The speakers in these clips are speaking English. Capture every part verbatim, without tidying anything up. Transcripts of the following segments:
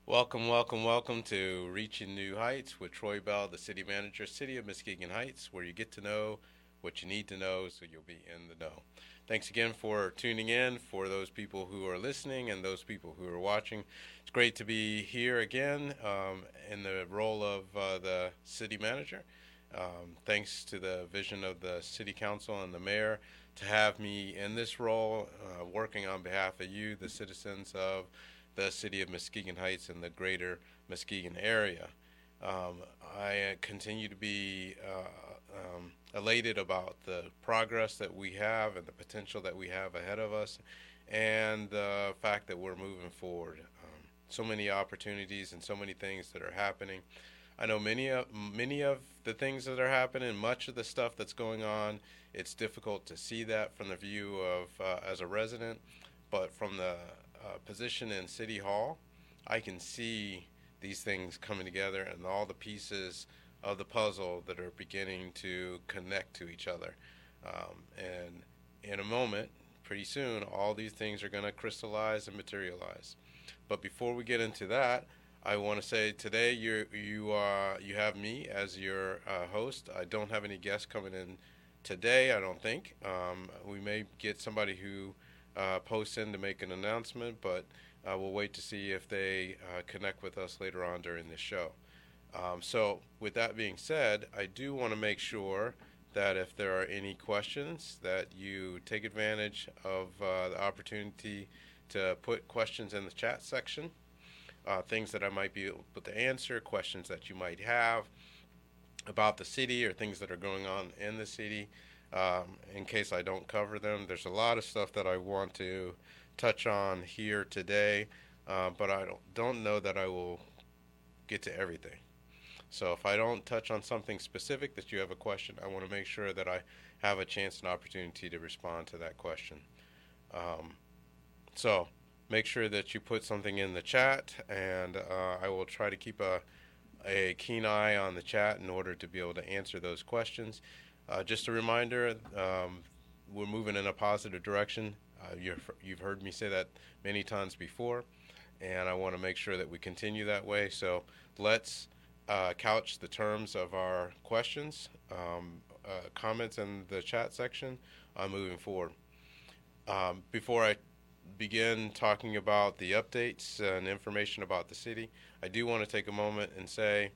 Welcome, welcome, welcome to Reaching New Heights with Troy Bell, the city manager, City of Muskegon Heights, where you get to know what you need to know so you'll be in the know. Thanks again for tuning in, for those people who are listening and those people who are watching. It's great to be here again um, in the role of uh, the city manager. Um, thanks to the vision of the city council and the mayor to have me in this role, uh, working on behalf of you, the citizens of the city of Muskegon Heights and the greater Muskegon area. Um, I continue to be uh, um, elated about the progress that we have and the potential that we have ahead of us, and the fact that we're moving forward. Um, so many opportunities and so many things that are happening. I know many of many of the things that are happening, much of the stuff that's going on. It's difficult to see that from the view of uh, as a resident, but from the uh, position in City Hall, I can see these things coming together and all the pieces of the puzzle that are beginning to connect to each other. Um, and in a moment, pretty soon, all these things are going to crystallize and materialize. But before we get into that, I want to say today you you uh, you have me as your uh, host. I don't have any guests coming in today. I don't think. Um, we may get somebody who uh, posts in to make an announcement, but uh, we'll wait to see if they uh, connect with us later on during the show. Um, so, with that being said, I do want to make sure that if there are any questions, that you take advantage of uh, the opportunity to put questions in the chat section, uh, things that I might be able to answer, questions that you might have about the city or things that are going on in the city. Um, in case I don't cover them, there's a lot of stuff that I want to touch on here today, uh, but I don't, don't know that I will get to everything. So if I don't touch on something specific that you have a question, I want to make sure that I have a chance and opportunity to respond to that question. Um, so make sure that you put something in the chat, and uh, I will try to keep a, a keen eye on the chat in order to be able to answer those questions. Uh, just a reminder, um, we're moving in a positive direction. Uh, you've, you've heard me say that many times before, and I want to make sure that we continue that way. So let's uh, couch the terms of our questions, um, uh, comments in the chat section on moving forward. Um, before I begin talking about the updates and information about the city, I do want to take a moment and say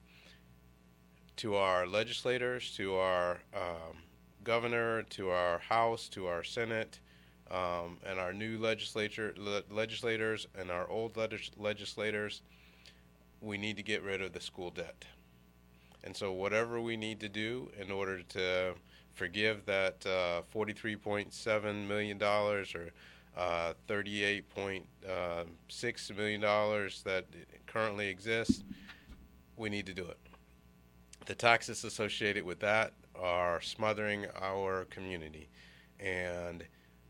to our legislators, to our um, governor, to our House, to our Senate, um, and our new legislature le- legislators and our old legis- legislators, we need to get rid of the school debt. And so whatever we need to do in order to forgive that uh, forty-three point seven million dollars or uh, thirty-eight point six million dollars that currently exists, we need to do it. The taxes associated with that are smothering our community. And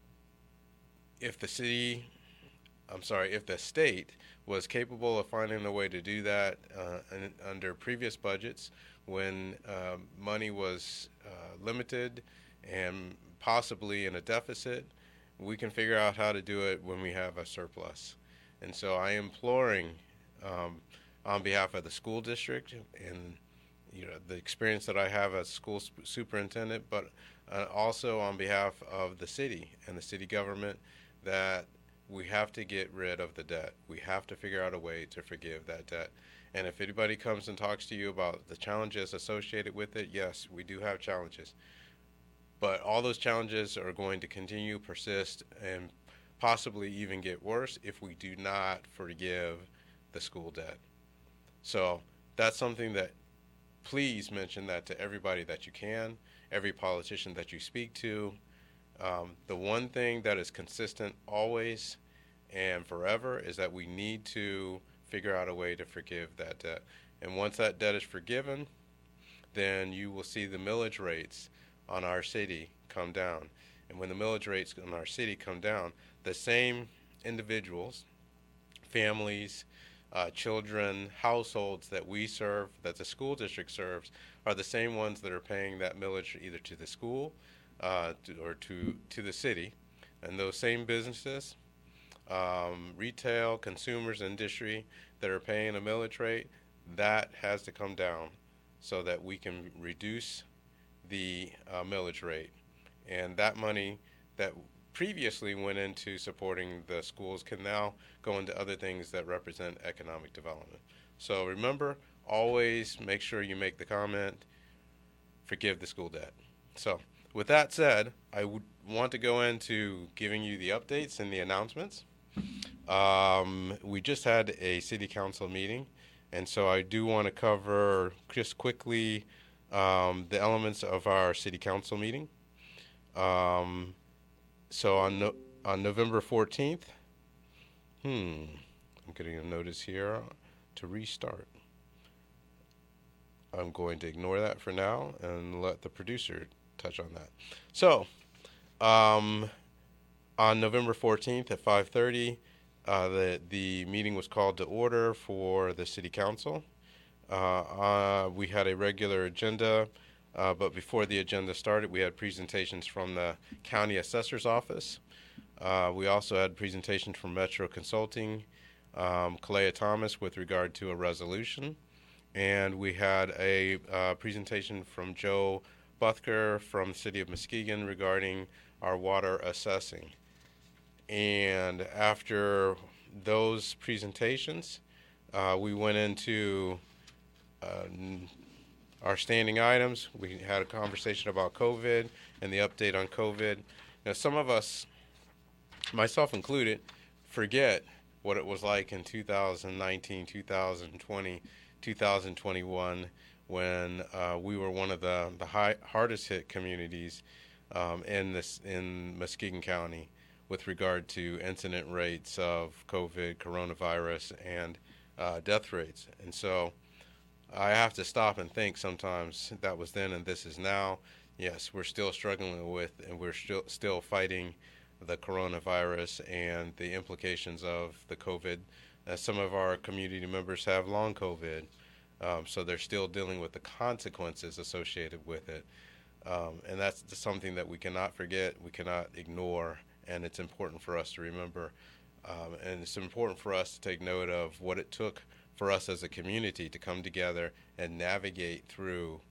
if the city, I'm sorry, if the state was capable of finding a way to do that uh, in, under previous budgets when um, money was uh, limited and possibly in a deficit, we can figure out how to do it when we have a surplus. And so I am imploring um, on behalf of the school district and you know the experience that I have as school superintendent, but uh, also on behalf of the city and the city government, that we have to get rid of the debt. We have to figure out a way to forgive that debt. And if anybody comes and talks to you about the challenges associated with it, yes, we do have challenges. But all those challenges are going to continue, persist, and possibly even get worse if we do not forgive the school debt. So that's something that please mention that to everybody that you can, every politician that you speak to. Um, the one thing that is consistent always and forever is that we need to figure out a way to forgive that debt. And once that debt is forgiven, then you will see the millage rates on our city come down. And when the millage rates on our city come down, the same individuals, families, uh, children, households that we serve, that the school district serves, are the same ones that are paying that millage either to the school uh, to, or to, to the city. And those same businesses um, retail, consumers, industry that are paying a millage rate, that has to come down so that we can reduce the uh, millage rate. And that money that previously went into supporting the schools can now go into other things that represent economic development. So remember, always make sure you make the comment, forgive the school debt. So with that said, I would want to go into giving you the updates and the announcements. Um, we just had a city council meeting, and so I do want to cover just quickly um, the elements of our city council meeting. Um, so on no, on November fourteenth, hmm, I'm getting a notice here to restart. I'm going to ignore that for now and let the producer touch on that. So, um, on November fourteenth at five thirty, uh, the the meeting was called to order for the city council. Uh, uh, we had a regular agenda, uh, but before the agenda started, we had presentations from the county assessor's office. Uh, we also had presentations from Metro Consulting, um, Kalea Thomas with regard to a resolution, and we had a uh, presentation from Joe Buthker from the city of Muskegon regarding our water assessing. And after those presentations, uh, we went into uh, our standing items. We had a conversation about COVID and the update on COVID. Now, some of us, myself included, forget what it was like in two thousand nineteen, two thousand twenty, two thousand twenty-one, when uh, we were one of the, the high, hardest hit communities um, in this in Muskegon County with regard to incident rates of COVID, coronavirus, and uh, death rates. And so I have to stop and think sometimes that was then and this is now. Yes, we're still struggling with and we're still still fighting the coronavirus and the implications of the COVID. Uh, some of our community members have long COVID, um, so they're still dealing with the consequences associated with it. Um, and that's something that we cannot forget, we cannot ignore, and it's important for us to remember. Um, and it's important for us to take note of what it took for us as a community to come together and navigate through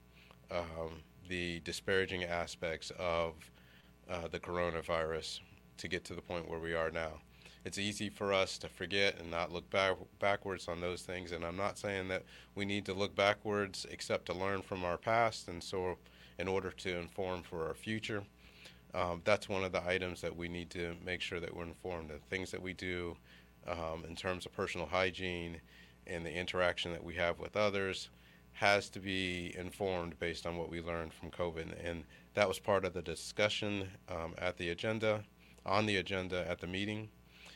um, the disparaging aspects of uh, the coronavirus to get to the point where we are now. It's easy for us to forget and not look back, backwards on those things, and I'm not saying that we need to look backwards except to learn from our past, and so in order to inform for our future. Um, that's one of the items that we need to make sure that we're informed. The things that we do um, in terms of personal hygiene and the interaction that we have with others has to be informed based on what we learned from COVID. And that was part of the discussion um, at the agenda, on the agenda at the meeting.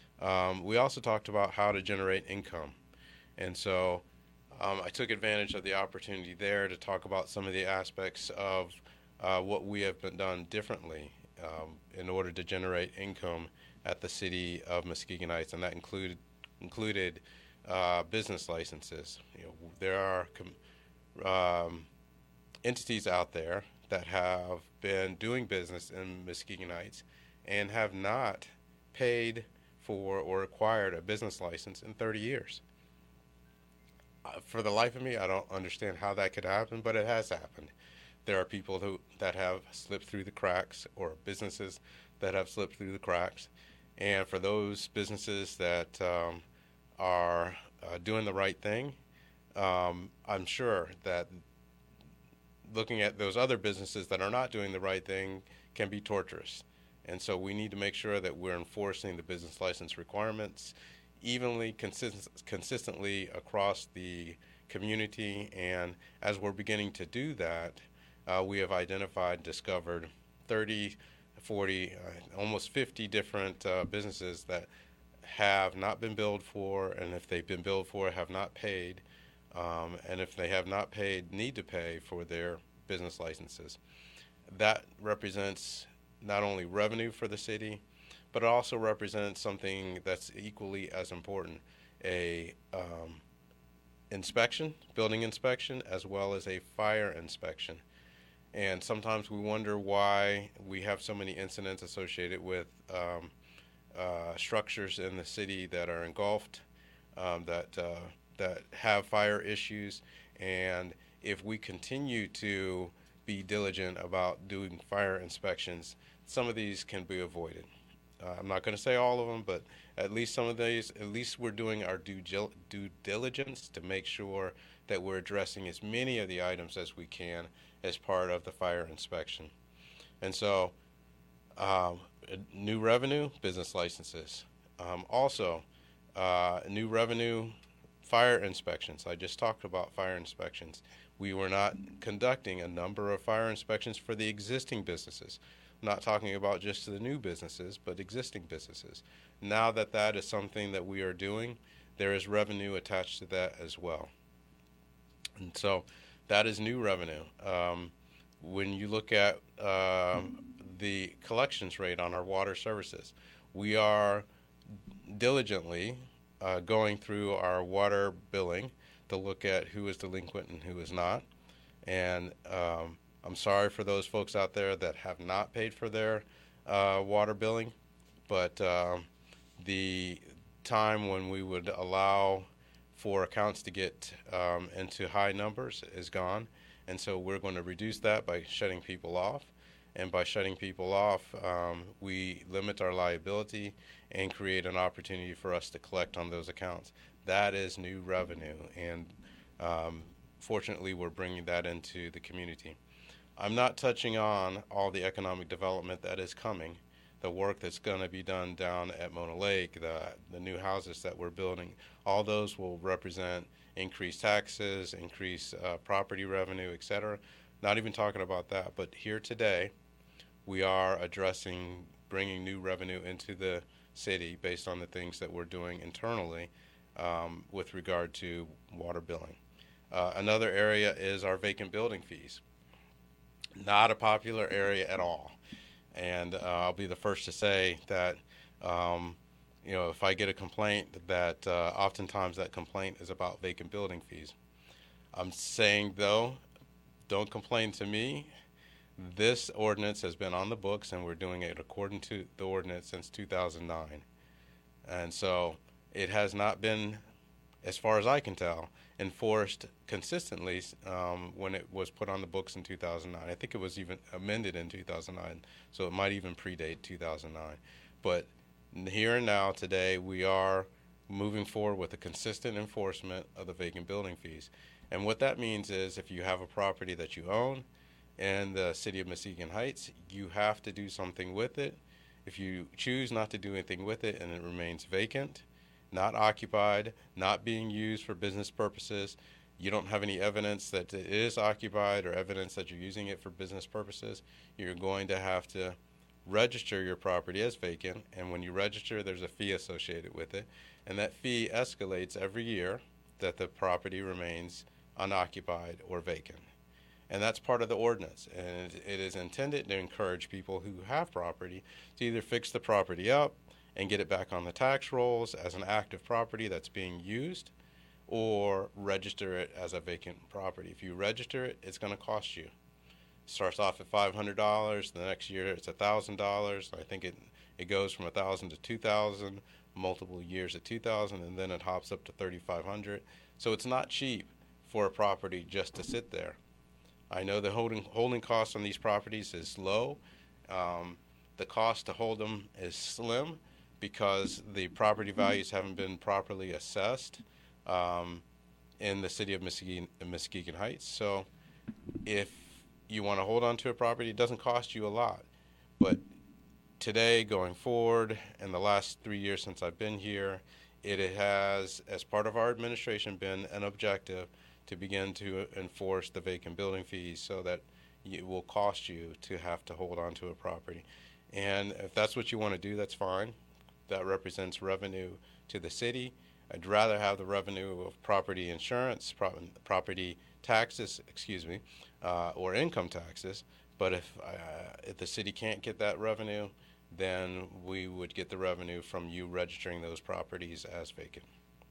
Um, we also talked about how to generate income. And so um, I took advantage of the opportunity there to talk about some of the aspects of uh, what we have been done differently um, in order to generate income at the city of Muskegon Heights, and that included included uh, business licenses. You know, there are com- um, entities out there that have been doing business in Muskegon Heights and have not paid for or acquired a business license in thirty years. Uh, for the life of me, I don't understand how that could happen, but it has happened. There are people who that have slipped through the cracks, or businesses that have slipped through the cracks. And for those businesses that um, are uh, doing the right thing, um, I'm sure that looking at those other businesses that are not doing the right thing can be torturous. And so we need to make sure that we're enforcing the business license requirements evenly, consist- consistently across the community. And as we're beginning to do that, uh, we have identified, discovered thirty, forty, uh, almost fifty different uh, businesses that have not been billed for, and if they've been billed for, have not paid, um, and if they have not paid, need to pay for their business licenses. That represents not only revenue for the city, but it also represents something that's equally as important, a um, inspection, building inspection, as well as a fire inspection. And sometimes we wonder why we have so many incidents associated with um, uh, structures in the city that are engulfed, um, that uh, that have fire issues, and if we continue to be diligent about doing fire inspections, some of these can be avoided. Uh, I'm not going to say all of them, but at least some of these, at least we're doing our due, due diligence to make sure that we're addressing as many of the items as we can as part of the fire inspection. And so, um, new revenue, business licenses. Um, also, uh, new revenue, fire inspections. I just talked about fire inspections. We were not conducting a number of fire inspections for the existing businesses. I'm not talking about just the new businesses, but existing businesses. Now that that is something that we are doing, there is revenue attached to that as well. And so that is new revenue. Um, when you look at um, the collections rate on our water services, we are diligently uh, going through our water billing to look at who is delinquent and who is not. And um, I'm sorry for those folks out there that have not paid for their uh, water billing, but um, the time when we would allow for accounts to get um, into high numbers is gone. And so we're going to reduce that by shutting people off. And by shutting people off, um, we limit our liability and create an opportunity for us to collect on those accounts. That is new revenue, and um, fortunately, we're bringing that into the community. I'm not touching on all the economic development that is coming, the work that's going to be done down at Mona Lake, the, the new houses that we're building. All those will represent increased taxes, increased uh, property revenue, et cetera. Not even talking about that, but here today, we are addressing bringing new revenue into the city based on the things that we're doing internally um, with regard to water billing. Uh, another area is our vacant building fees. Not a popular area at all. And uh, I'll be the first to say that, um, you know, if I get a complaint, that uh, oftentimes that complaint is about vacant building fees. I'm saying, though, don't complain to me. This ordinance has been on the books, and we're doing it according to the ordinance since two thousand nine. And so it has not been, as far as I can tell, enforced consistently um, when it was put on the books in two thousand nine. I think it was even amended in two thousand nine, so it might even predate two thousand nine. But here and now, today, we are moving forward with a consistent enforcement of the vacant building fees. And what that means is if you have a property that you own in the city of Muskegon Heights, you have to do something with it. If you choose not to do anything with it and it remains vacant, not occupied, not being used for business purposes, you don't have any evidence that it is occupied or evidence that you're using it for business purposes, you're going to have to register your property as vacant. And when you register, there's a fee associated with it. And that fee escalates every year that the property remains unoccupied or vacant. And that's part of the ordinance. And it is intended to encourage people who have property to either fix the property up and get it back on the tax rolls as an active property that's being used, or register it as a vacant property. If you register it, it's going to cost you. It starts off at five hundred dollars. The next year, it's one thousand dollars. I think it, it goes from one thousand dollars to two thousand dollars, multiple years at two thousand dollars, and then it hops up to thirty-five hundred dollars. So it's not cheap for a property just to sit there. I know the holding holding cost on these properties is low. Um, the cost to hold them is slim because the property values haven't been properly assessed um, in the city of Muskegon, Muskegon Heights. So if you want to hold on to a property, it doesn't cost you a lot. But today, going forward, in the last three years since I've been here, it has, as part of our administration, been an objective to begin to enforce the vacant building fees so that it will cost you to have to hold on to a property. And if that's what you want to do, that's fine. That represents revenue to the city. I'd rather have the revenue of property insurance, pro- property taxes, excuse me, uh, or income taxes. But if, uh, if the city can't get that revenue, then we would get the revenue from you registering those properties as vacant.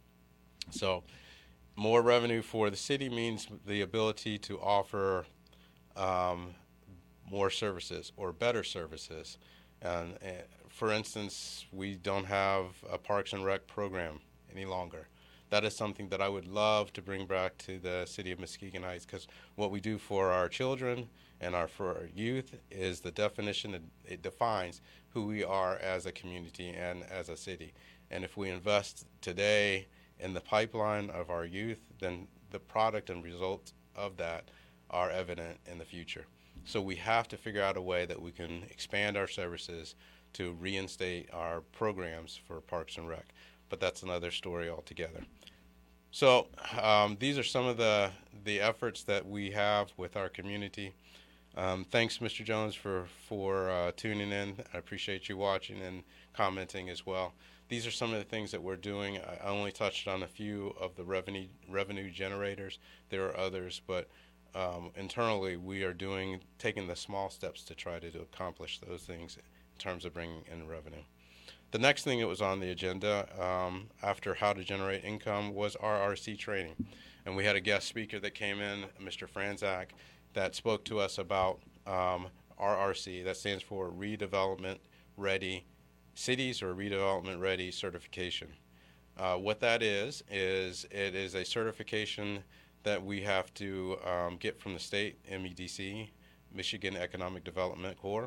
So more revenue for the city means the ability to offer um, more services or better services. And uh, for instance, we don't have a Parks and Rec program any longer. That is something that I would love to bring back to the city of Muskegon Heights, because what we do for our children and our for our youth is the definition, it, it defines who we are as a community and as a city. And if we invest today in the pipeline of our youth, then the product and results of that are evident in the future. So we have to figure out a way that we can expand our services to reinstate our programs for Parks and Rec. But that's another story altogether. So um, these are some of the, the efforts that we have with our community. Um, thanks, Mister Jones, for, for uh, tuning in. I appreciate you watching and commenting as well. These are some of the things that we're doing. I only touched on a few of the revenue revenue generators. There are others, but um, internally we are doing taking the small steps to try to, to accomplish those things in terms of bringing in revenue. The next thing that was on the agenda um, after how to generate income was R R C training. And we had a guest speaker that came in, Mister Franzak, that spoke to us about um, R R C. That stands for Redevelopment Ready Cities or Redevelopment Ready Certification. Uh, what that is, is it is a certification that we have to um, get from the state, M E D C, Michigan Economic Development Corps.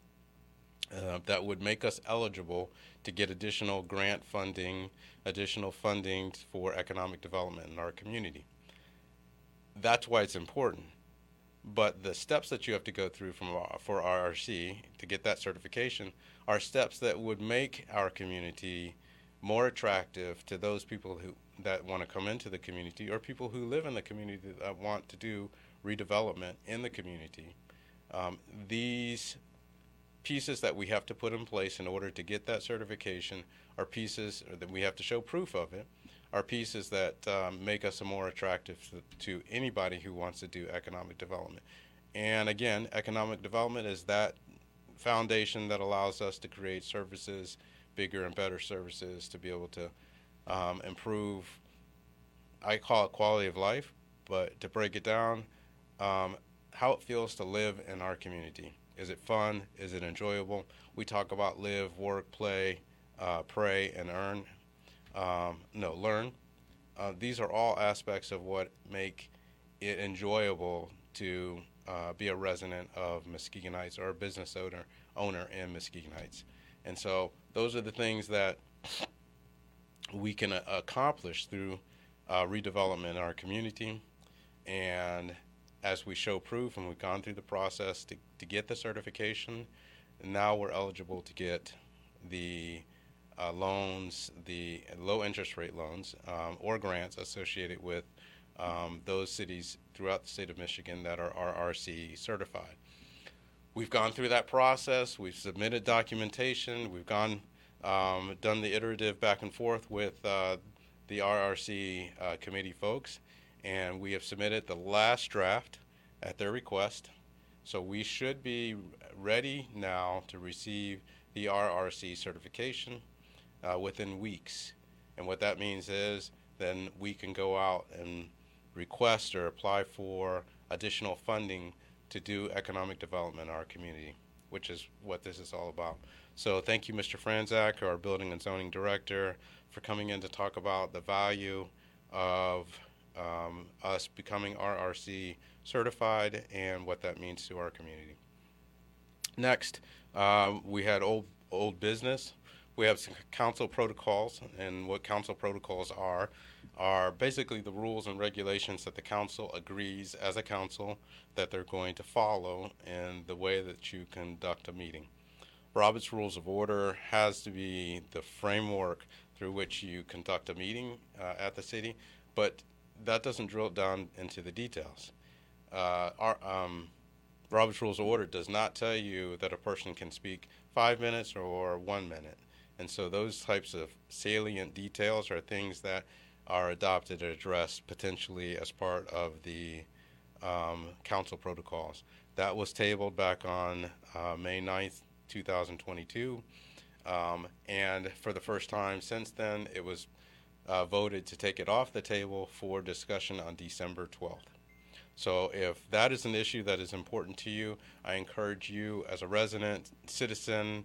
Uh, that would make us eligible to get additional grant funding, additional funding for economic development in our community. That's why it's important. But the steps that you have to go through from for R R C to get that certification are steps that would make our community more attractive to those people who that want to come into the community, or people who live in the community that want to do redevelopment in the community. Um, these pieces that we have to put in place in order to get that certification are pieces that we have to show proof of it, are pieces that um, make us more attractive to, to anybody who wants to do economic development. And again, economic development is that foundation that allows us to create services, bigger and better services, to be able to um, improve, I call it quality of life, but to break it down, um, how it feels to live in our community. Is it fun? Is it enjoyable? We talk about live, work, play, uh, pray, and earn. Um, no, learn. Uh, these are all aspects of what make it enjoyable to uh, be a resident of Muskegon Heights or a business owner owner in Muskegon Heights. And so those are the things that we can uh, accomplish through uh, redevelopment in our community. And as we show proof and we've gone through the process to, to get the certification, now we're eligible to get the uh, loans, the low interest rate loans um, or grants associated with um, those cities throughout the state of Michigan that are R R C certified. We've gone through that process. We've submitted documentation. We've gone um, done the iterative back and forth with uh, the R R C uh, committee folks, and we have submitted the last draft at their request. So we should be ready now to receive the R R C certification uh, within weeks. And what that means is then we can go out and request or apply for additional funding to do economic development in our community, which is what this is all about. So thank you, Mister Franzak, our Building and Zoning Director, for coming in to talk about the value of um, us becoming R R C certified and what that means to our community. Next, um, we had old old business. We have some council protocols, and what council protocols are are basically the rules and regulations that the council agrees as a council that they're going to follow in the way that you conduct a meeting. Robert's Rules of Order has to be the framework through which you conduct a meeting uh, at the city, but that doesn't drill down into the details. Uh, our, um, Robert's Rules of Order does not tell you that a person can speak five minutes or one minute. And so those types of salient details are things that are adopted or addressed potentially as part of the um, council protocols. That was tabled back on uh, May ninth, two thousand twenty-two. Um, and for the first time since then, it was uh, voted to take it off the table for discussion on December twelfth. So if that is an issue that is important to you, I encourage you as a resident, citizen,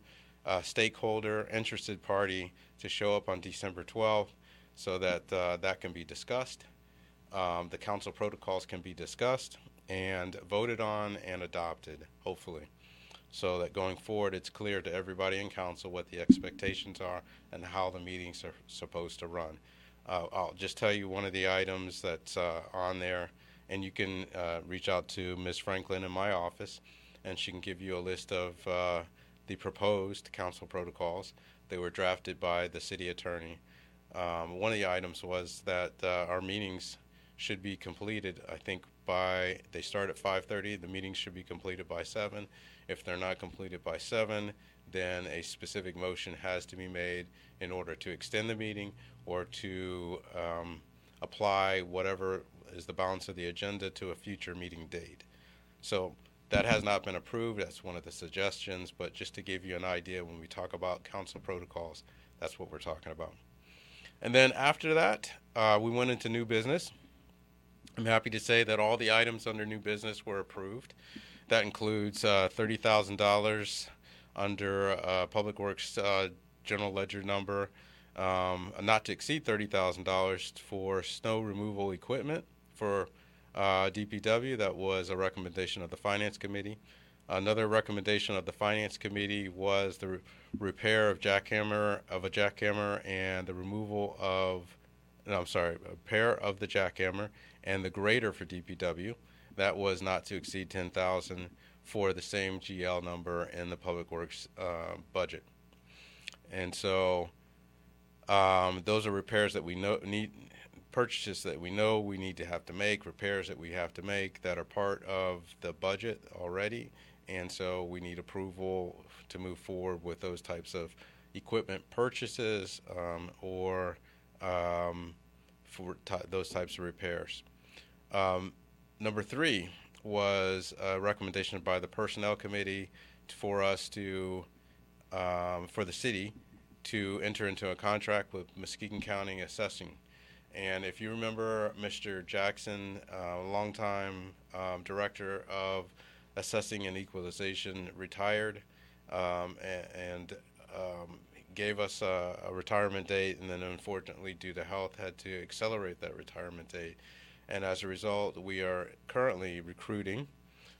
uh, stakeholder, interested party to show up on December twelfth so that uh, that can be discussed. Um, the council protocols can be discussed and voted on and adopted, hopefully, so that going forward it's clear to everybody in council what the expectations are and how the meetings are supposed to run. Uh, I'll just tell you one of the items that's uh, on there, and you can uh, reach out to Miz Franklin in my office, and she can give you a list of uh, the proposed council protocols. They were drafted by the city attorney. Um, one of the items was that uh, our meetings should be completed, I think, by, they start at five thirty, the meetings should be completed by seven. If they're not completed by seven, then a specific motion has to be made in order to extend the meeting or to um, apply whatever is the balance of the agenda to a future meeting date. So that has not been approved. That's one of the suggestions, but just to give you an idea, when we talk about council protocols, that's what we're talking about. And then after that, uh, we went into new business. I'm happy to say that all the items under new business were approved. That includes uh, thirty thousand dollars under uh, Public Works uh, general ledger number, um, not to exceed thirty thousand dollars for snow removal equipment for uh, D P W. That was a recommendation of the Finance Committee. Another recommendation of the Finance Committee was the re- repair of jackhammer of a jackhammer and the removal of, no, I'm sorry, repair of the jackhammer and the grader for D P W. That was not to exceed ten thousand dollars for the same G L number in the Public Works uh, budget. And so um, those are repairs that we know need, purchases that we know we need to have to make, repairs that we have to make that are part of the budget already. And so we need approval to move forward with those types of equipment purchases um, or um, for t- those types of repairs. Um, number three was a recommendation by the Personnel Committee for us to, um, for the city to enter into a contract with Muskegon County Assessing. And if you remember, Mister Jackson, a uh, longtime um, director of Assessing and Equalization, retired um, and, and um, gave us a, a retirement date, and then unfortunately, due to health, had to accelerate that retirement date. And as a result, we are currently recruiting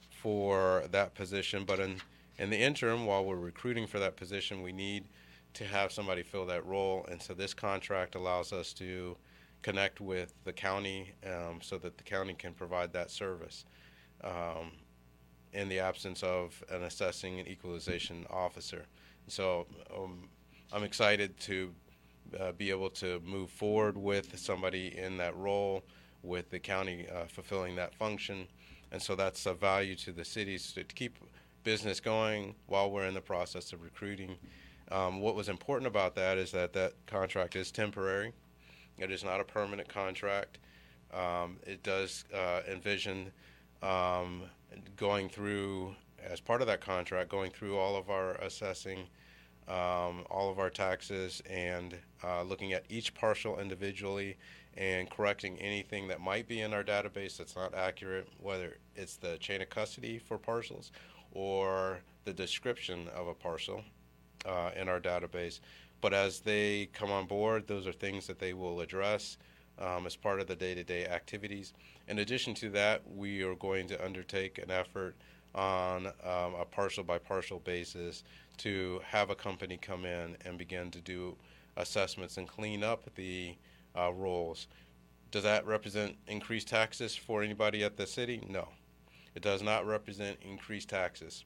for that position. But in, in the interim, while we're recruiting for that position, we need to have somebody fill that role. And so this contract allows us to connect with the county um, so that the county can provide that service um, in the absence of an assessing and equalization officer. So um, I'm excited to uh, be able to move forward with somebody in that role, with the county uh, fulfilling that function. And so that's a value to the cities to keep business going while we're in the process of recruiting. Um, what was important about that is that that contract is temporary. It is not a permanent contract. Um, it does uh, envision um, going through, as part of that contract, going through all of our assessing, um, all of our taxes, and uh, looking at each parcel individually and correcting anything that might be in our database that's not accurate, whether it's the chain of custody for parcels or the description of a parcel uh, in our database. But as they come on board, those are things that they will address um, as part of the day-to-day activities. In addition to that, we are going to undertake an effort on um, a parcel-by-parcel basis to have a company come in and begin to do assessments and clean up the uh, rolls. Does that represent increased taxes for anybody at the city? No. It does not represent increased taxes.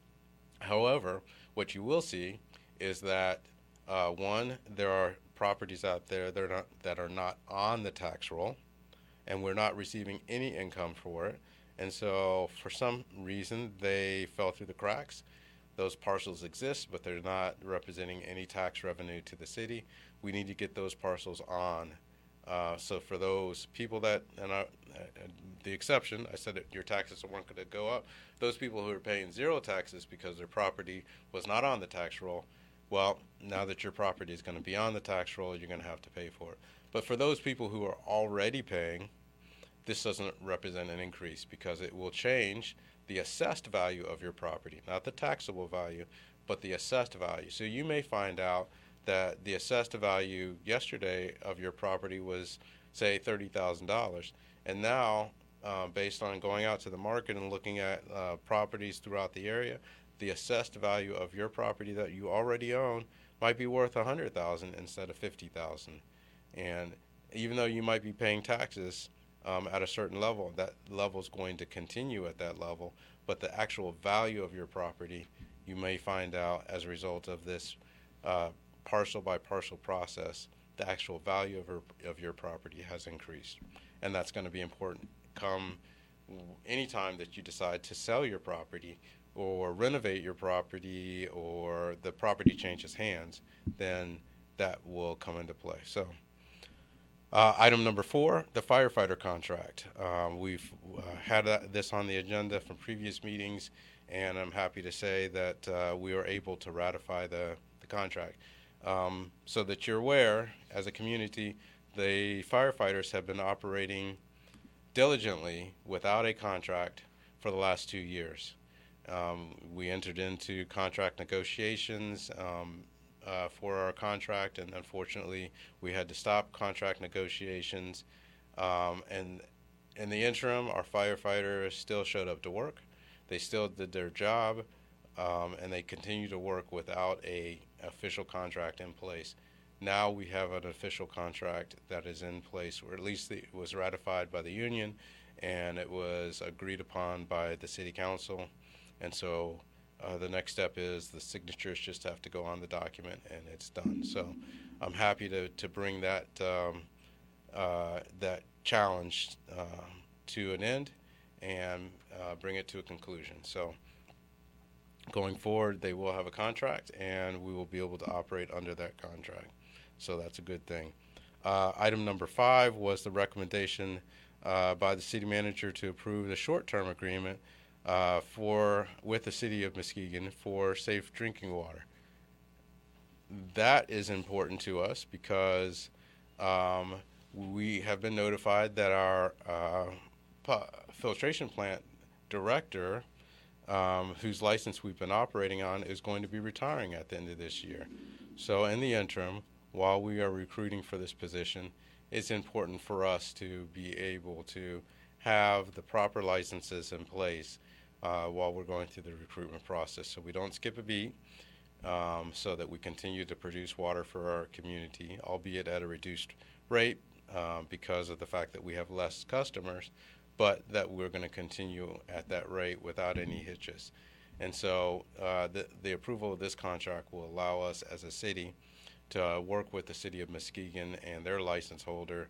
However, what you will see is that Uh, one, there are properties out there that are not, that are not on the tax roll, and we're not receiving any income for it. And so for some reason, they fell through the cracks. Those parcels exist, but they're not representing any tax revenue to the city. We need to get those parcels on. Uh, so for those people that, and I, uh, the exception, I said that your taxes weren't going to go up. Those people who are paying zero taxes because their property was not on the tax roll, well, now that your property is going to be on the tax roll, you're going to have to pay for it. But for those people who are already paying, this doesn't represent an increase because it will change the assessed value of your property, not the taxable value, but the assessed value. So you may find out that the assessed value yesterday of your property was, say, thirty thousand dollars, and now, uh, based on going out to the market and looking at uh, properties throughout the area, the assessed value of your property that you already own might be worth one hundred thousand dollars instead of fifty thousand dollars. And even though you might be paying taxes um, at a certain level, that level is going to continue at that level, but the actual value of your property, you may find out as a result of this uh, parcel by parcel process, the actual value of, her, of your property has increased. And that's going to be important come any time that you decide to sell your property or renovate your property or the property changes hands, then that will come into play. So uh, item number four, the firefighter contract. Um, we've uh, had that, this on the agenda from previous meetings, and I'm happy to say that uh, we were able to ratify the, the contract. Um, so that you're aware, as a community, the firefighters have been operating diligently without a contract for the last two years. Um, we entered into contract negotiations um, uh, for our contract, and unfortunately we had to stop contract negotiations. Um, and in the interim, our firefighters still showed up to work. They still did their job, um, and they continue to work without a official contract in place. Now we have an official contract that is in place, or at least it was ratified by the union, and it was agreed upon by the city council. And so uh, the next step is the signatures just have to go on the document, and it's done. So I'm happy to, to bring that um, uh, that challenge uh, to an end and uh, bring it to a conclusion. So going forward, they will have a contract, and we will be able to operate under that contract. So that's a good thing. Uh, item number five was the recommendation uh, by the city manager to approve the short-term agreement uh, for with the city of Muskegon for safe drinking water. That is important to us because um, we have been notified that our uh, pu- filtration plant director, um, whose license we've been operating on, is going to be retiring at the end of this year. So in the interim, while we are recruiting for this position, it's important for us to be able to have the proper licenses in place uh, while we're going through the recruitment process, so we don't skip a beat, um, so that we continue to produce water for our community, albeit at a reduced rate uh, because of the fact that we have less customers, but that we're going to continue at that rate without any hitches. And so uh, the, the approval of this contract will allow us as a city to uh, work with the city of Muskegon and their license holder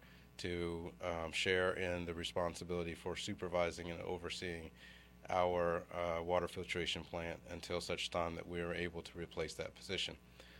to um, share in the responsibility for supervising and overseeing our uh, water filtration plant until such time that we are able to replace that position.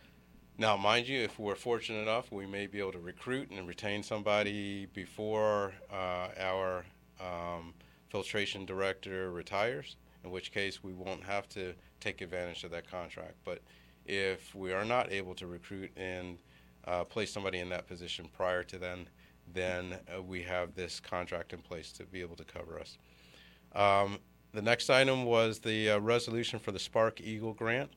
Now, mind you, if we're fortunate enough, we may be able to recruit and retain somebody before uh, our um, filtration director retires, in which case we won't have to take advantage of that contract. But if we are not able to recruit and uh, place somebody in that position prior to then, then uh, we have this contract in place to be able to cover us. Um, the next item was the uh, resolution for the Spark Eagle grant.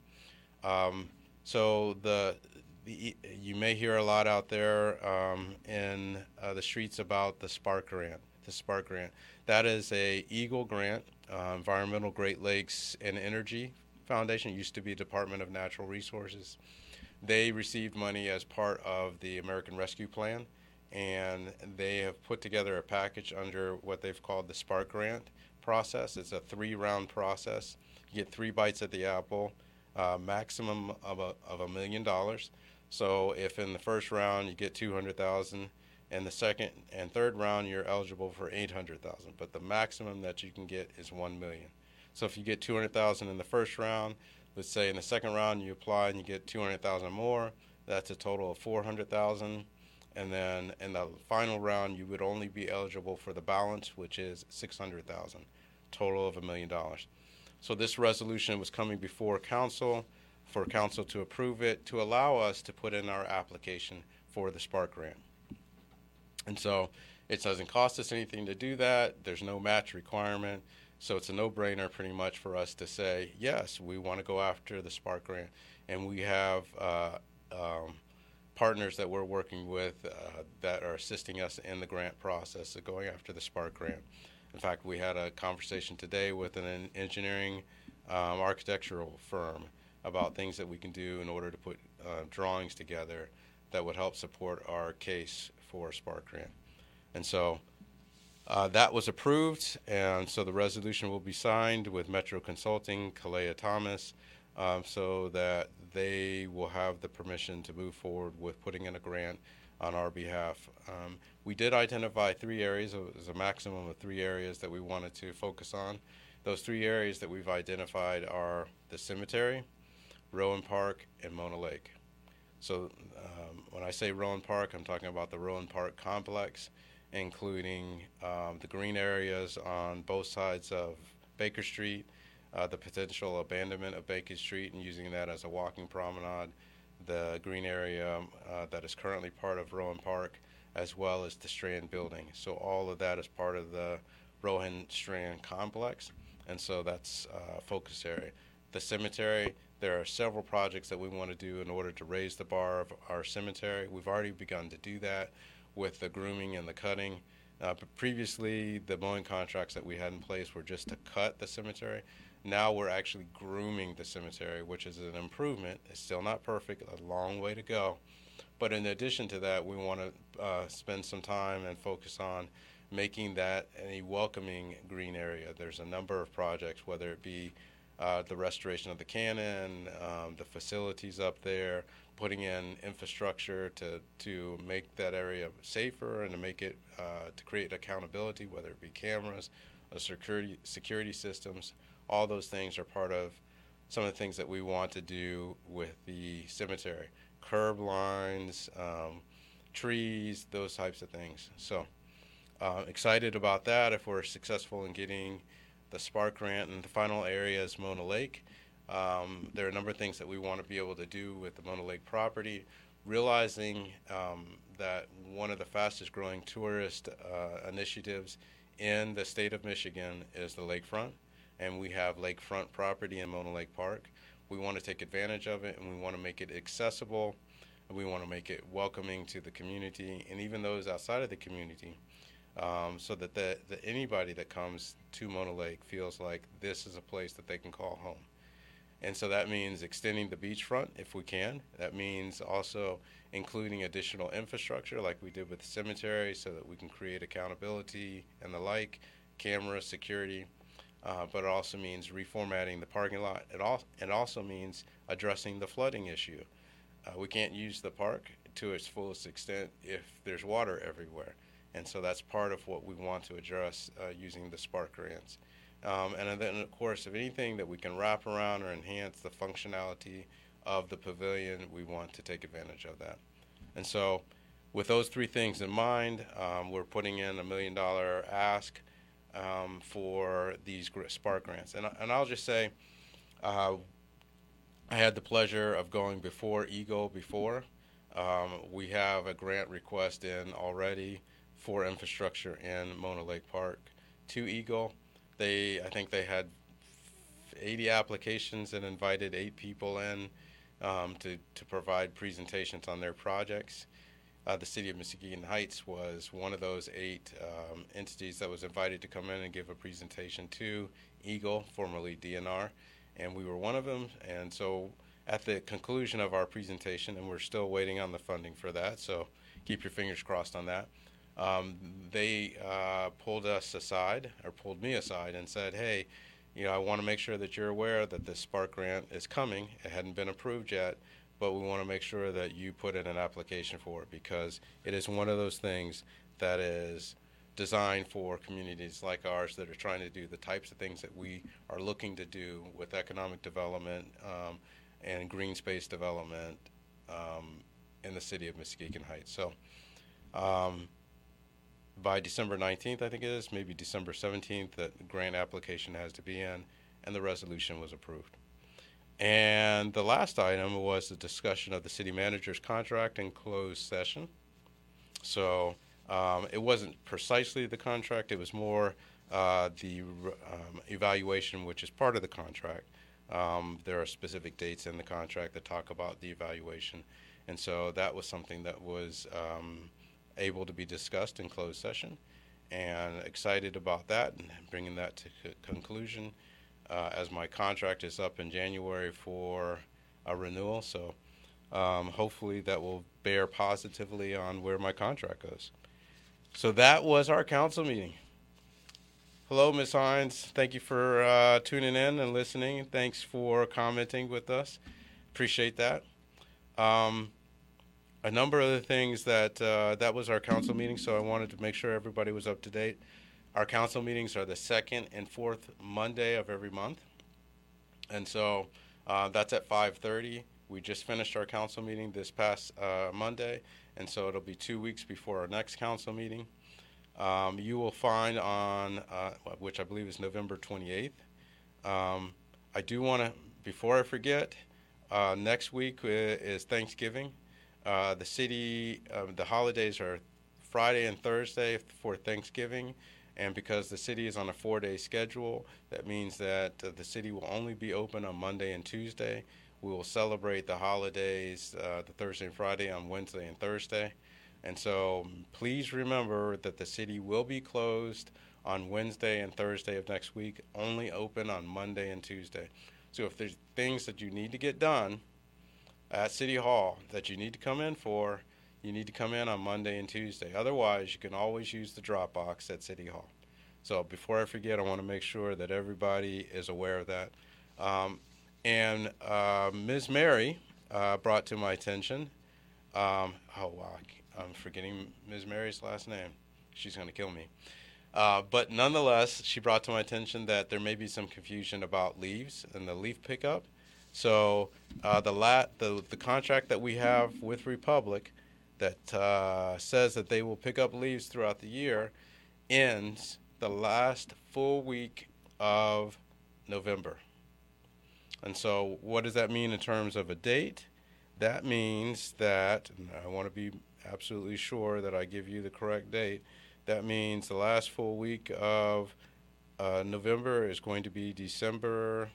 Um, so the, the you may hear a lot out there um, in uh, the streets about the Spark grant. The Spark grant. That is a Eagle grant, uh, Environmental Great Lakes and Energy Foundation. It used to be Department of Natural Resources. They received money as part of the American Rescue Plan, and they have put together a package under what they've called the Spark Grant process. It's a three-round process. You get three bites at the apple, uh, maximum of a of a million dollars. So if in the first round you get two hundred thousand dollars, and the second and third round you're eligible for eight hundred thousand dollars, but the maximum that you can get is one million dollars. So if you get two hundred thousand dollars in the first round, let's say in the second round you apply and you get two hundred thousand dollars more, that's a total of four hundred thousand dollars. And then in the final round, you would only be eligible for the balance, which is six hundred thousand dollars, total of a million dollars. So this resolution was coming before council for council to approve it, to allow us to put in our application for the Spark grant. And so it doesn't cost us anything to do that. There's no match requirement. So it's a no-brainer pretty much for us to say, yes, we want to go after the Spark grant. And we have uh, um, partners that we're working with uh, that are assisting us in the grant process of going after the Spark grant. In fact, we had a conversation today with an engineering um, architectural firm about things that we can do in order to put uh, drawings together that would help support our case for Spark grant. And so uh, that was approved, and so the resolution will be signed with Metro Consulting, Kalea Thomas, um, so that they will have the permission to move forward with putting in a grant on our behalf. Um, we did identify three areas. It was a maximum of three areas that we wanted to focus on. Those three areas that we've identified are the cemetery, Rowan Park, and Mona Lake. So um, when I say Rowan Park, I'm talking about the Rowan Park complex, including um, the green areas on both sides of Baker Street, uh, the potential abandonment of Baker Street and using that as a walking promenade, the green area uh, that is currently part of Rowan Park, as well as the Strand building. So all of that is part of the Rowan Strand complex, and so that's a focus area. The cemetery, there are several projects that we want to do in order to raise the bar of our cemetery. We've already begun to do that with the grooming and the cutting. Uh, but previously, the mowing contracts that we had in place were just to cut the cemetery. Now we're actually grooming the cemetery, which is an improvement. It's still not perfect, a long way to go. But in addition to that, we want to uh, spend some time and focus on making that a welcoming green area. There's a number of projects, whether it be uh, the restoration of the cannon, um, the facilities up there, putting in infrastructure to, to make that area safer and to make it, uh, to create accountability, whether it be cameras, or security, security systems. All those things are part of some of the things that we want to do with the cemetery. Curb lines, um, trees, those types of things. So uh, excited about that if we're successful in getting the Spark grant. And the final area is Mona Lake. Um, there are a number of things that we want to be able to do with the Mona Lake property, realizing um, that one of the fastest growing tourist uh, initiatives in the state of Michigan is the lakefront, and we have lakefront property in Mona Lake Park. We want to take advantage of it, and we want to make it accessible, and we want to make it welcoming to the community and even those outside of the community, um, so that the, the anybody that comes to Mona Lake feels like this is a place that they can call home. And so that means extending the beachfront if we can. That means also including additional infrastructure like we did with the cemetery so that we can create accountability and the like, camera, security. Uh, but it also means reformatting the parking lot. It, al- it also means addressing the flooding issue. Uh, we can't use the park to its fullest extent if there's water everywhere. And so that's part of what we want to address uh, using the Spark grants. Um, and then, of course, if anything that we can wrap around or enhance the functionality of the pavilion, we want to take advantage of that. And so with those three things in mind, um, we're putting in a million dollar ask um, for these Spark grants. And, and I'll just say, uh, I had the pleasure of going before Eagle before. Um, we have a grant request in already for infrastructure in Mona Lake Park to Eagle. They, I think they had eighty applications and invited eight people in um, to, to provide presentations on their projects. Uh, the City of Muskegon Heights was one of those eight um, entities that was invited to come in and give a presentation to Eagle, formerly D N R, and we were one of them. And so at the conclusion of our presentation, and we're still waiting on the funding for that, so keep your fingers crossed on that, um, they uh, pulled us aside, or pulled me aside, and said, hey, you know, I want to make sure that you're aware that the Spark grant is coming. It hadn't been approved yet, but we want to make sure that you put in an application for it because it is one of those things that is designed for communities like ours that are trying to do the types of things that we are looking to do with economic development um, and green space development um, in the City of Muskegon Heights. So um, by December nineteenth, I think it is, maybe December seventeenth, that grant application has to be in, and the resolution was approved. And the last item was the discussion of the city manager's contract in closed session. So um, it wasn't precisely the contract, it was more uh, the um, evaluation, which is part of the contract. Um, there are specific dates in the contract that talk about the evaluation. And so that was something that was um, able to be discussed in closed session, and excited about that and bringing that to c- conclusion uh, as my contract is up in January for a renewal. So um, hopefully that will bear positively on where my contract goes. So that was our council meeting. Hello, Miz Hines. Thank you for uh, tuning in and listening. Thanks for commenting with us. Appreciate that. Um, a number of the things that uh, that was our council meeting, so I wanted to make sure everybody was up to date. Our council meetings are the second and fourth Monday of every month, and so uh, that's at five thirty. We just finished our council meeting this past uh, Monday, and so it'll be two weeks before our next council meeting. Um, you will find on, uh, which I believe is November twenty-eighth. Um, I do want to, before I forget, uh, next week is Thanksgiving. Uh, the city, uh, the holidays are Friday and Thursday for Thanksgiving, and because the city is on a four-day schedule, that means that uh, the city will only be open on Monday and Tuesday. We will celebrate the holidays, uh, the Thursday and Friday, on Wednesday and Thursday. And so please remember that the city will be closed on Wednesday and Thursday of next week, only open on Monday and Tuesday. So if there's things that you need to get done at City Hall that you need to come in for, you need to come in on Monday and Tuesday. Otherwise, you can always use the drop box at City Hall. So before I forget, I want to make sure that everybody is aware of that. Um, and uh, Miz Mary uh, brought to my attention, um, oh wow, I'm forgetting Miz Mary's last name. She's going to kill me. Uh, but nonetheless, she brought to my attention that there may be some confusion about leaves and the leaf pickup. So uh, the, la- the the contract that we have with Republic that uh, says that they will pick up leaves throughout the year ends the last full week of November. And so what does that mean in terms of a date? That means that, and I want to be absolutely sure that I give you the correct date, that means the last full week of uh, November is going to be December,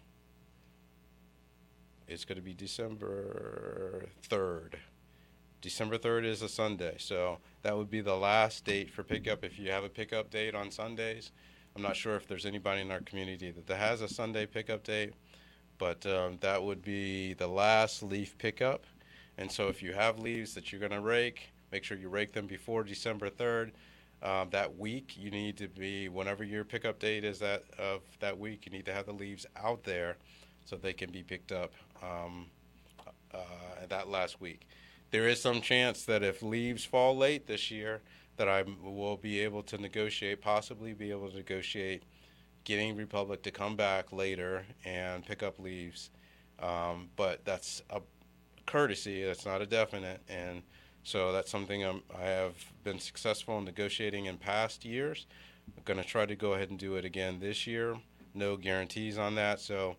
it's going to be December third. December third is a Sunday, so that would be the last date for pickup. If you have a pickup date on Sundays, I'm not sure if there's anybody in our community that has a Sunday pickup date, but um, that would be the last leaf pickup. And so if you have leaves that you're going to rake, make sure you rake them before December third. Um, that week, you need to be, whenever your pickup date is that of that week, you need to have the leaves out there so they can be picked up um, uh, that last week. There is some chance that if leaves fall late this year, that I will be able to negotiate, possibly be able to negotiate getting Republic to come back later and pick up leaves. Um, but that's a courtesy, that's not a definite, and so that's something I'm, I have been successful in negotiating in past years. I'm going to try to go ahead and do it again this year. No guarantees on that, so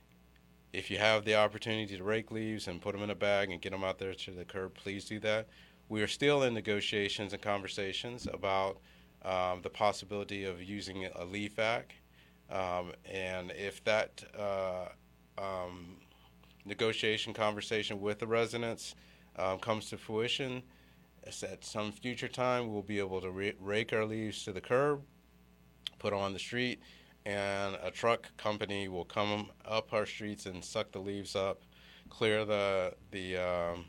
if you have the opportunity to rake leaves and put them in a bag and get them out there to the curb, please do that. We are still in negotiations and conversations about um, the possibility of using a leaf vac, um, and if that uh, um, negotiation conversation with the residents um, comes to fruition, at some future time we'll be able to re- rake our leaves to the curb, put them on the street, and a truck company will come up our streets and suck the leaves up, clear the the um,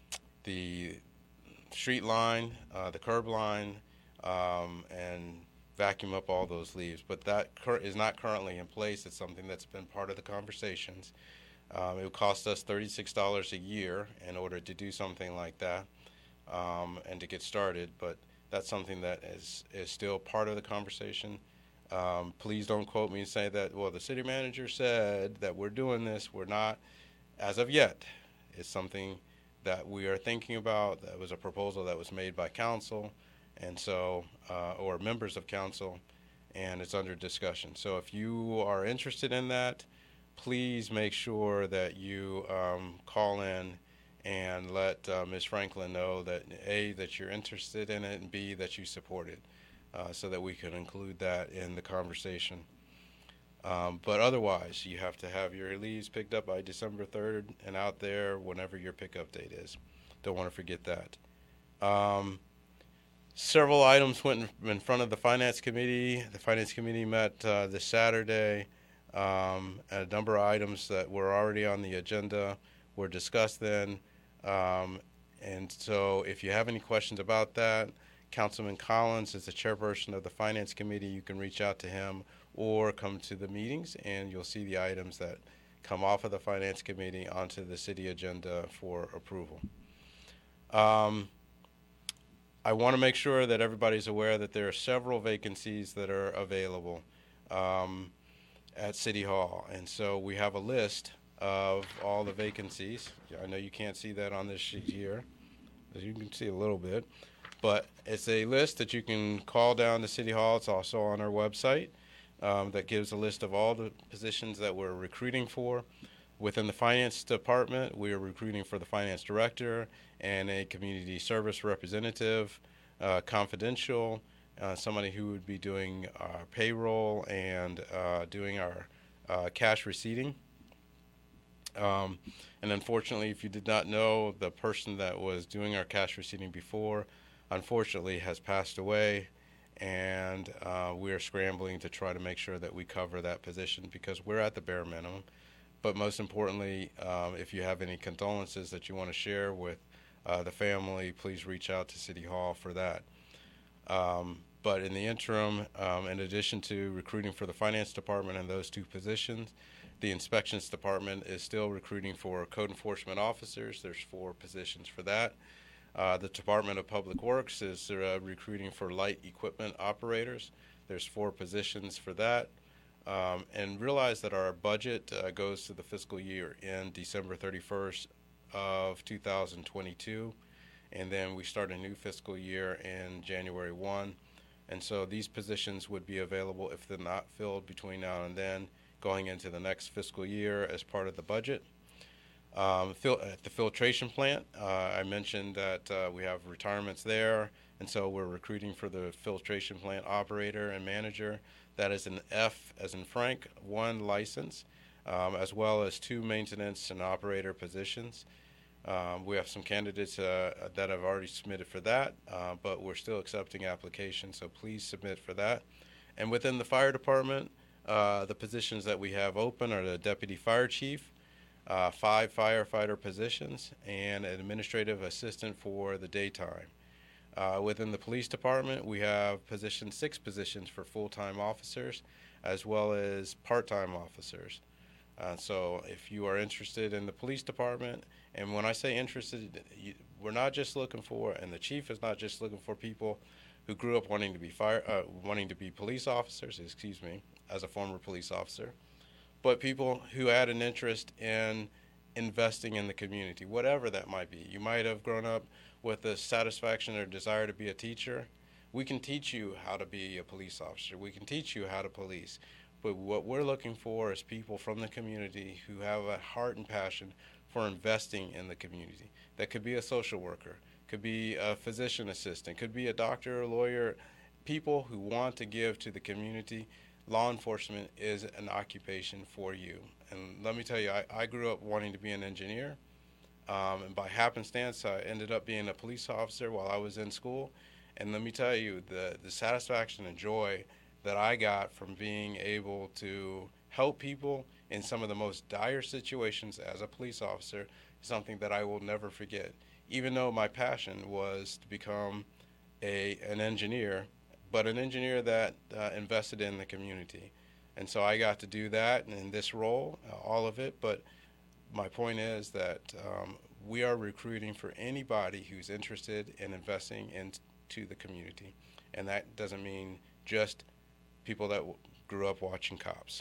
the street line, uh, the curb line, um, and vacuum up all those leaves. But that cur- is not currently in place. It's something that's been part of the conversations. Um, it would cost us thirty-six dollars a year in order to do something like that um, and to get started, but that's something that is, is still part of the conversation. Um, please don't quote me and say that, well, the city manager said that we're doing this. We're not, as of yet. It's something that we are thinking about. That was a proposal that was made by council, and so, uh, or members of council, and it's under discussion. So if you are interested in that, please make sure that you um, call in and let uh, Miz Franklin know that A, that you're interested in it, and B, that you support it. uh, so that we can include that in the conversation. Um, but otherwise, you have to have your leaves picked up by December third and out there whenever your pickup date is. Don't want to forget that. Um, several items went in, in front of the Finance Committee. The Finance Committee met uh, this Saturday. Um, a number of items that were already on the agenda were discussed then. Um, and so if you have any questions about that, Councilman Collins is the chairperson of the Finance Committee. You can reach out to him or come to the meetings, and you'll see the items that come off of the Finance Committee onto the city agenda for approval. Um, I want to make sure that everybody's aware that there are several vacancies that are available um, at City Hall, and so we have a list of all the vacancies. I know you can't see that on this sheet here, as you can see a little bit, but it's a list that you can call down to City Hall. It's also on our website. Um, that gives a list of all the positions that we're recruiting for. Within the finance department, we are recruiting for the finance director and a community service representative, uh, confidential, uh, somebody who would be doing our payroll and uh, doing our uh, cash receipting. Um, and unfortunately, if you did not know, the person that was doing our cash receipting before, unfortunately, has passed away. And uh, we're scrambling to try to make sure that we cover that position because we're at the bare minimum. But most importantly, um, if you have any condolences that you want to share with uh, the family, please reach out to City Hall for that. Um, but in the interim, um, in addition to recruiting for the finance department and those two positions, the inspections department is still recruiting for code enforcement officers. There's four positions for that. Uh, the Department of Public Works is uh, recruiting for light equipment operators. There's four positions for that. Um, and realize that our budget uh, goes to the fiscal year in December thirty-first of two thousand twenty-two. And then we start a new fiscal year in January first. And so these positions would be available if they're not filled between now and then, going into the next fiscal year as part of the budget. Um, fil- at the filtration plant, uh, I mentioned that uh, we have retirements there, and so we're recruiting for the filtration plant operator and manager. That is an F as in Frank, one license, um, as well as two maintenance and operator positions. Um, we have some candidates uh, that have already submitted for that, uh, but we're still accepting applications, so please submit for that. And within the fire department, uh, the positions that we have open are the deputy fire chief, Uh, five firefighter positions, and an administrative assistant for the daytime. Uh, within the police department, we have position six positions for full-time officers, as well as part-time officers. Uh, so if you are interested in the police department, and when I say interested, you, we're not just looking for, and the chief is not just looking for people who grew up wanting to be fire, uh, wanting to be police officers, excuse me, as a former police officer, but people who had an interest in investing in the community, whatever that might be. You might have grown up with the satisfaction or desire to be a teacher. We can teach you how to be a police officer. We can teach you how to police. But what we're looking for is people from the community who have a heart and passion for investing in the community. That could be a social worker, could be a physician assistant, could be a doctor or lawyer, people who want to give to the community. Law enforcement is an occupation for you. And let me tell you, I, I grew up wanting to be an engineer. Um, and by happenstance, I ended up being a police officer while I was in school. And let me tell you, the, the satisfaction and joy that I got from being able to help people in some of the most dire situations as a police officer is something that I will never forget. Even though my passion was to become a an engineer, but an engineer that uh, invested in the community. And so I got to do that in this role, uh, all of it. But my point is that um, we are recruiting for anybody who's interested in investing into the community. And that doesn't mean just people that w- grew up watching Cops.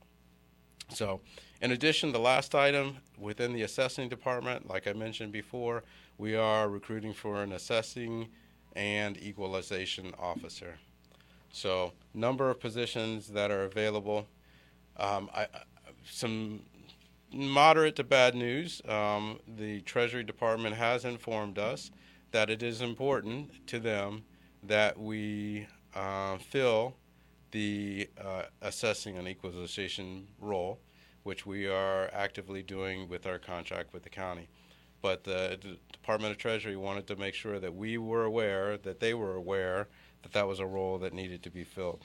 So in addition, the last item within the assessing department, like I mentioned before, we are recruiting for an assessing and equalization officer. So number of positions that are available. Um, I, some moderate to bad news. Um, the Treasury Department has informed us that it is important to them that we uh, fill the uh, assessing and equalization role, which we are actively doing with our contract with the county. But the D- Department of Treasury wanted to make sure that we were aware, that they were aware, that that was a role that needed to be filled.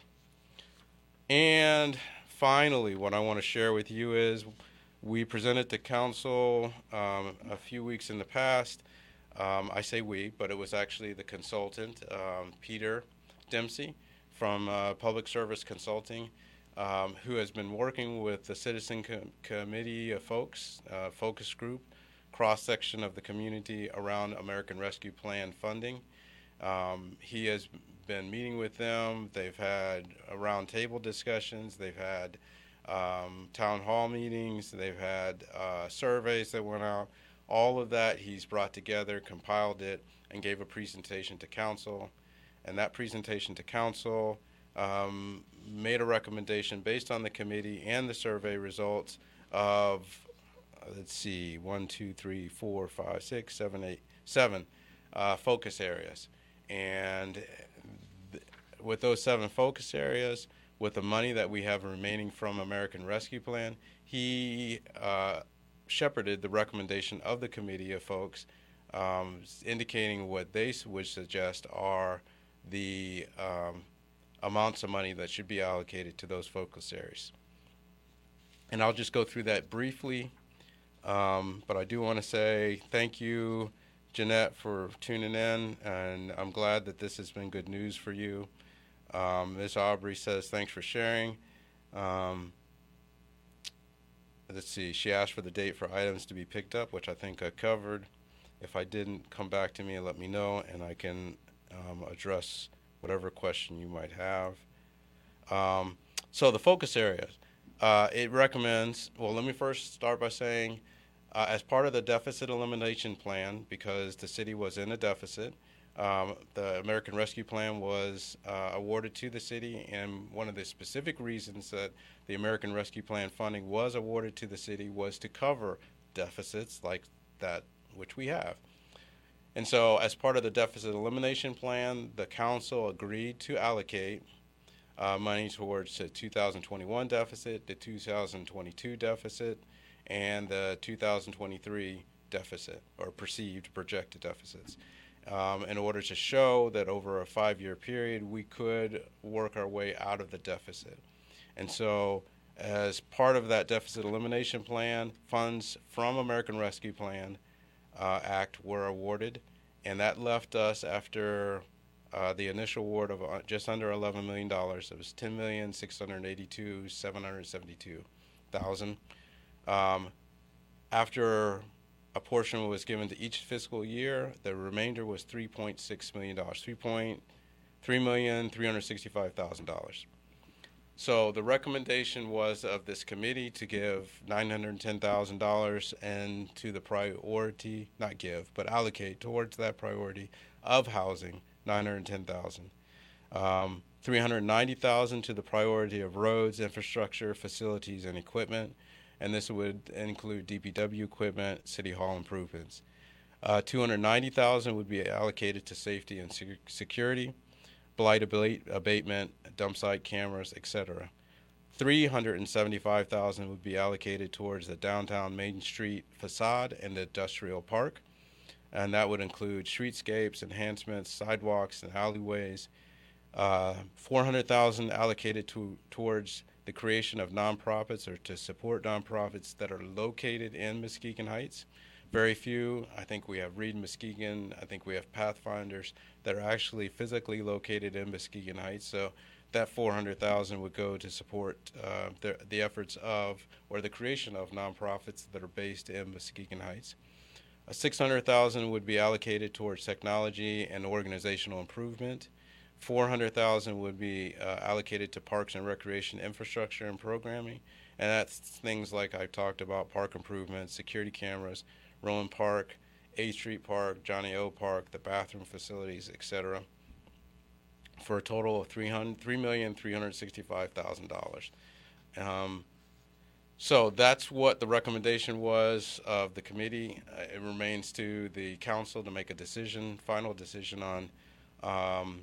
And finally, what I want to share with you is we presented to council um, a few weeks in the past. Um, I say we, but it was actually the consultant, um, Peter Dempsey from uh, Public Service Consulting, um, who has been working with the Citizen Com- Committee of folks, uh, focus group, cross-section of the community around American Rescue Plan funding. Um, he has been meeting with them. They've had uh, roundtable discussions. They've had um, town hall meetings. They've had uh, surveys that went out. All of that he's brought together, compiled it, and gave a presentation to council. And that presentation to council um, made a recommendation based on the committee and the survey results of, uh, let's see, one, two, three, four, five, six, seven, eight, seven uh, focus areas. And th- with those seven focus areas, with the money that we have remaining from American Rescue Plan, he uh, shepherded the recommendation of the committee of folks, um, indicating what they would suggest are the um, amounts of money that should be allocated to those focus areas. And I'll just go through that briefly, um, but I do want to say thank you, Jeanette, for tuning in, and I'm glad that this has been good news for you. Um, Miz Aubrey says thanks for sharing. Um, let's see, she asked for the date for items to be picked up, which I think I covered. If I didn't, come back to me and let me know, and I can um, address whatever question you might have. Um, so the focus areas, uh, it recommends, well, let me first start by saying, uh, as part of the deficit elimination plan, because the city was in a deficit, um, the American Rescue Plan was uh, awarded to the city, and one of the specific reasons that the American Rescue Plan funding was awarded to the city was to cover deficits like that which we have. And so as part of the deficit elimination plan, the council agreed to allocate uh, money towards the two thousand twenty-one deficit, the two thousand twenty-two deficit, and the two thousand twenty-three deficit, or perceived projected deficits, um, in order to show that over a five-year period we could work our way out of the deficit. And so as part of that deficit elimination plan, funds from American Rescue Plan Uh, Act were awarded, and that left us after uh, the initial award of uh, just under eleven million dollars. It was ten million six hundred eighty-two thousand seven hundred seventy-two. Um, after a portion was given to each fiscal year, the remainder was three point six million dollars, three million three hundred sixty-five thousand dollars. So the recommendation was of this committee to give nine hundred ten thousand dollars and to the priority, not give, but allocate towards that priority of housing, nine hundred ten thousand dollars. Um, three hundred ninety thousand dollars to the priority of roads, infrastructure, facilities, and equipment, and this would include D P W equipment, City Hall improvements. Uh, two hundred ninety thousand dollars would be allocated to safety and sec- security, blight abate, abatement, dump site cameras, et cetera. three hundred seventy-five thousand dollars would be allocated towards the downtown Main Street facade and the industrial park, and that would include streetscapes, enhancements, sidewalks, and alleyways. Uh, four hundred thousand dollars allocated to towards the creation of nonprofits or to support nonprofits that are located in Muskegon Heights. Very few. I think we have Reed Muskegon. I think we have Pathfinders that are actually physically located in Muskegon Heights. So that four hundred thousand dollars would go to support uh, the, the efforts of or the creation of nonprofits that are based in Muskegon Heights. Uh, six hundred thousand dollars would be allocated towards technology and organizational improvement. four hundred thousand dollars would be uh, allocated to parks and recreation infrastructure and programming. And that's things like I talked about, park improvements, security cameras, Rowan Park, A Street Park, Johnny O Park, the bathroom facilities, et cetera, for a total of three million three hundred sixty-five thousand dollars. Um, so that's what the recommendation was of the committee. Uh, it remains to the council to make a decision, final decision on um,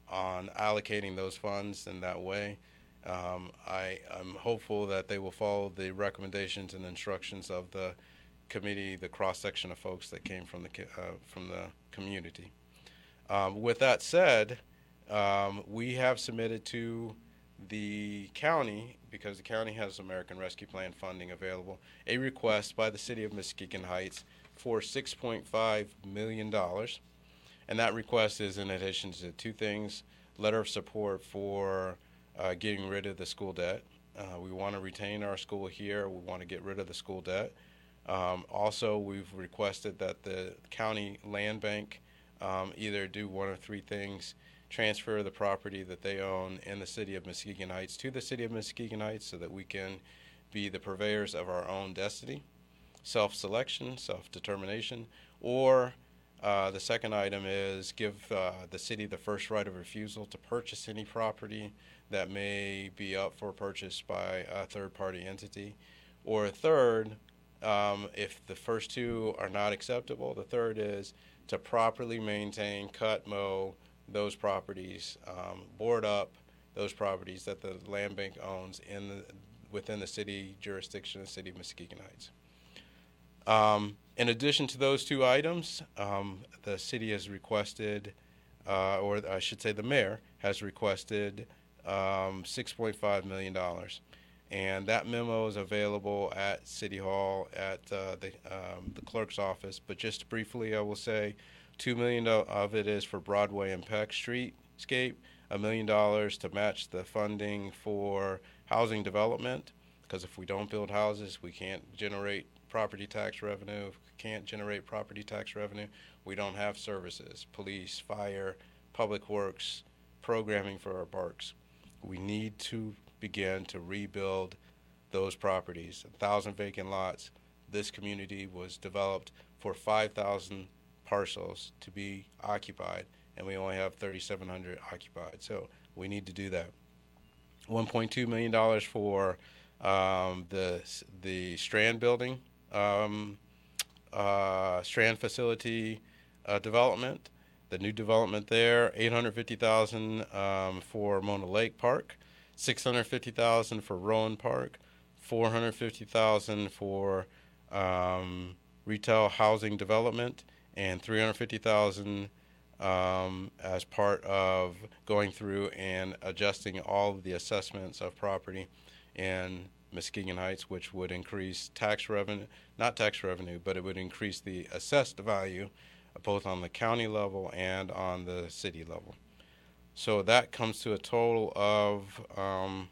on allocating those funds in that way. Um, I, I'm hopeful that they will follow the recommendations and instructions of the committee, the cross-section of folks that came from the, uh, from the community. Um, with that said, um, we have submitted to the county, because the county has American Rescue Plan funding available, a request by the city of Muskegon Heights for six point five million dollars. And that request is in addition to two things: letter of support for uh, getting rid of the school debt. Uh, we want to retain our school here. We want to get rid of the school debt. Um, also, we've requested that the county land bank um, either do one of three things: transfer the property that they own in the city of Muskegon Heights to the city of Muskegon Heights so that we can be the purveyors of our own destiny, self-selection, self-determination, or uh, the second item is give uh, the city the first right of refusal to purchase any property that may be up for purchase by a third-party entity. Or a third, um, if the first two are not acceptable, the third is to properly maintain, cut, mow, those properties, um, board up those properties that the land bank owns in the, within the city jurisdiction of the city of Muskegon Heights. Um, in addition to those two items, um, the city has requested, uh, or I should say the mayor has requested um, six point five million dollars. And that memo is available at City Hall, at uh, the, um, the clerk's office. But just briefly, I will say two million dollars of it is for Broadway and Peck Streetscape, a million dollars to match the funding for housing development, because if we don't build houses, we can't generate property tax revenue. If we can't generate property tax revenue, we don't have services: police, fire, public works, programming for our parks. We need to begin to rebuild those properties. A thousand vacant lots. This community was developed for five thousand parcels to be occupied, and we only have thirty-seven hundred occupied. So we need to do that. one point two million dollars for um, the the Strand building, um, uh, Strand facility uh, development. The new development there, eight hundred fifty thousand dollars um, for Mona Lake Park, six hundred fifty thousand dollars for Rowan Park, four hundred fifty thousand dollars for um, retail housing development, and three hundred fifty thousand dollars um, as part of going through and adjusting all of the assessments of property in Muskegon Heights, which would increase tax revenue, not tax revenue, but it would increase the assessed value both on the county level and on the city level. So that comes to a total of um,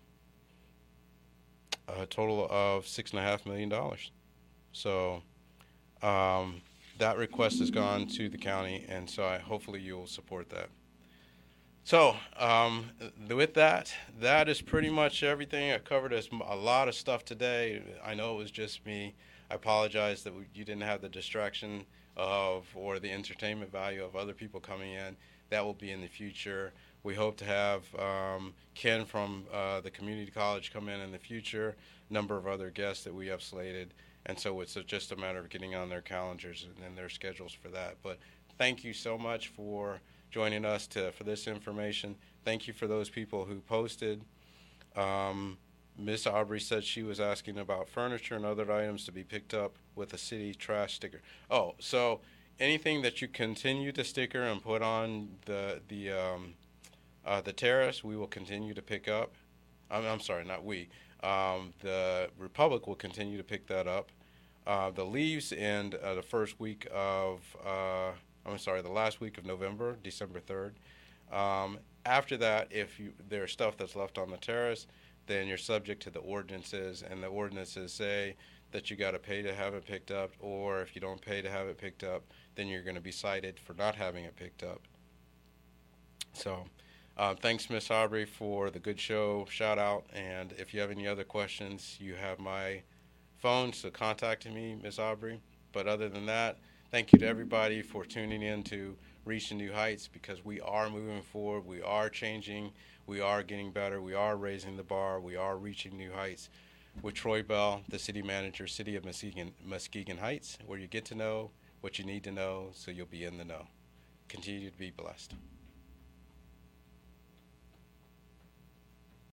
a total of six and a half million dollars. So um, that request has gone to the county, and so I, hopefully you'll support that. So um, with that, that is pretty much everything. I covered a lot of stuff today. I know it was just me. I apologize that we, you didn't have the distraction of or the entertainment value of other people coming in. That will be in the future. We hope to have um, Ken from uh, the community college come in in the future, a number of other guests that we have slated, and so it's just a matter of getting on their calendars and, and their schedules for that. But thank you so much for joining us to for this information. Thank you for those people who posted. Um, Miss Aubrey said she was asking about furniture and other items to be picked up with a city trash sticker. Oh, so anything that you continue to sticker and put on the the um, uh, the terrace, we will continue to pick up. I'm, I'm sorry, not we. Um, the Republic will continue to pick that up. Uh, the leaves in uh, the first week of, uh, I'm sorry, the last week of November, December third. Um, after that, if you, there's stuff that's left on the terrace, then you're subject to the ordinances, and the ordinances say that you got to pay to have it picked up, or if you don't pay to have it picked up, then you're going to be cited for not having it picked up. So uh, thanks, Miss Aubrey, for the good show shout out, and if you have any other questions, you have my phone, so contact me, Miss Aubrey. But other than that, thank you to everybody for tuning in to Reaching New Heights, because we are moving forward, we are changing, we are getting better, we are raising the bar, we are reaching new heights. With Troy Bell, the city manager, City of Muskegon, Muskegon Heights, where you get to know what you need to know so you'll be in the know. Continue to be blessed.